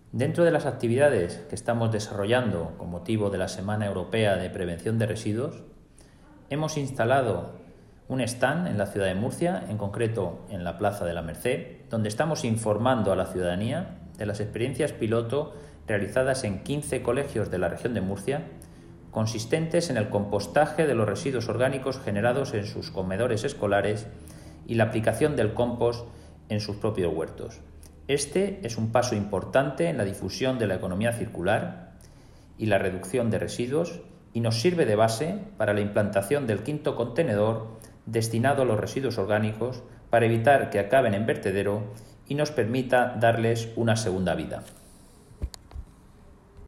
Dentro de las actividades que estamos desarrollando con motivo de la Semana Europea de Prevención de Residuos, hemos instalado un stand en la ciudad de Murcia, en concreto en la Plaza de la Merced, donde estamos informando a la ciudadanía de las experiencias piloto realizadas en 15 colegios de la región de Murcia, consistentes en el compostaje de los residuos orgánicos generados en sus comedores escolares y la aplicación del compost en sus propios huertos. Este es un paso importante en la difusión de la economía circular y la reducción de residuos y nos sirve de base para la implantación del quinto contenedor destinado a los residuos orgánicos para evitar que acaben en vertedero y nos permita darles una segunda vida.